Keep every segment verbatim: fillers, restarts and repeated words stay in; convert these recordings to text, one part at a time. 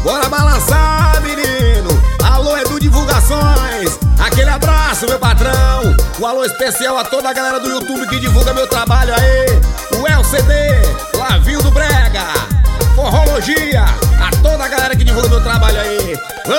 Bora balançar, menino. Alô, Edu Divulgações. Aquele abraço, meu patrão. Um alô especial a toda a galera do YouTube que divulga meu trabalho aí. O L C D, Lavinho do Brega, Forrologia. A toda a galera que divulga meu trabalho aí.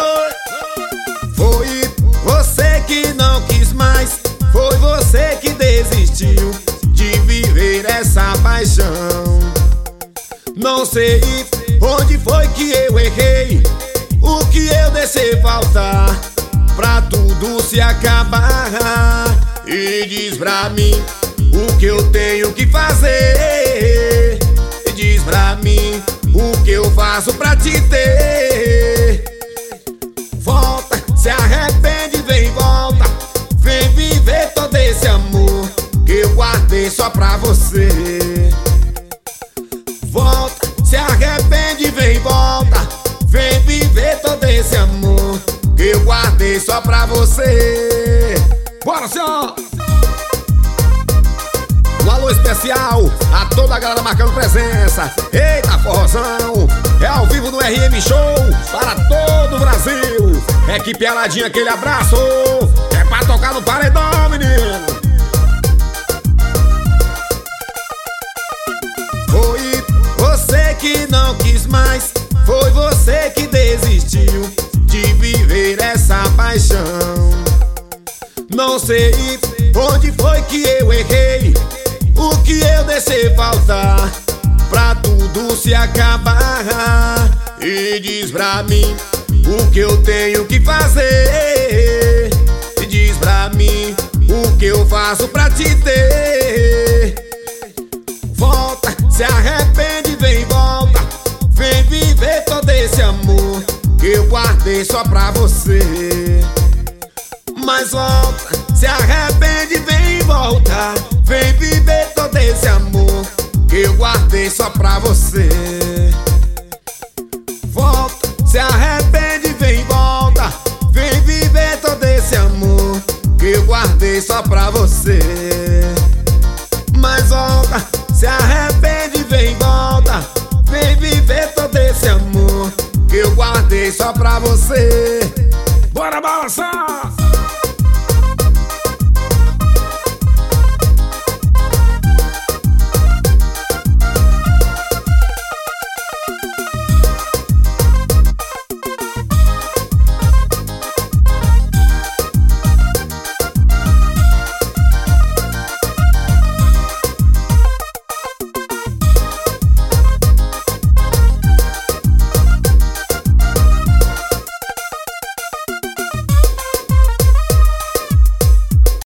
Foi você que não quis mais, foi você que desistiu de viver essa paixão. Não sei onde foi que eu errei, o que eu deixei faltar pra tudo se acabar. E diz pra mim o que eu tenho que fazer. E diz pra mim o que eu faço pra te ter. Volta, se arrepende, vem, volta. Vem viver todo esse amor que eu guardei só pra você. Volta, se arrepende, vem, volta. Vem viver todo esse amor que eu guardei só pra você. Bora, senhor! Um alô especial a toda a galera marcando presença. Eita, forrozão! É ao vivo no R M Show para todo o Brasil. Equipe Aladinha, aquele abraço. É pra tocar no paredão, menino. Foi você que não quis mais, foi você que desistiu de viver essa paixão. Não sei onde foi que eu errei, o que eu deixei faltar pra tudo se acabar. E diz pra mim o que eu tenho que fazer. E diz pra mim o que eu faço pra te ter. Volta, se arrepende, vem, volta. Vem viver todo esse amor que eu guardei só pra você. Mas volta, se arrepende, vem, volta. Vem viver todo esse amor que eu guardei só pra você. Volta, se arrepende, vem, volta. Vem viver todo esse amor que eu guardei só pra você. Mas volta, se arrepende, vem, volta. Vem viver todo esse amor que eu guardei só pra você. Bora balançar!